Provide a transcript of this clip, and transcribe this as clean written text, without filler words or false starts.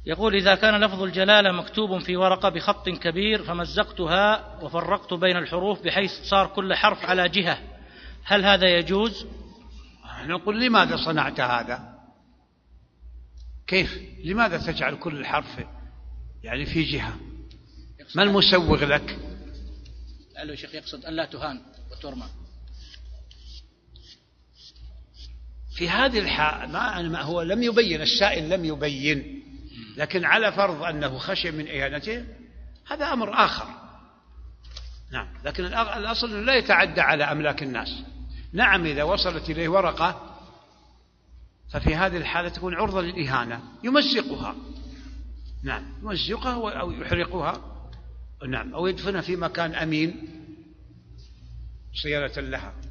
يقول: إذا كان لفظ الجلالة مكتوب في ورقة بخط كبير فمزقتها وفرقت بين الحروف بحيث صار كل حرف على جهة، هل هذا يجوز؟ نقول: لماذا صنعت هذا؟ كيف؟ لماذا تجعل كل حرف يعني في جهة؟ ما المسوغ لك؟ قال له شيخ يقصد أن لا تهان وترمى. في هذه الحال ما هو لم يبين، السائل لم يبين، لكن على فرض أنه خشي من إهانته هذا أمر آخر. نعم، لكن الأصل أنه لا يتعدى على أملاك الناس. نعم، إذا وصلت إليه ورقة ففي هذه الحالة تكون عرضة للإهانة، يمزقها. نعم، يمزقها أو يحرقها. نعم، أو يدفنها في مكان أمين صيانة لها.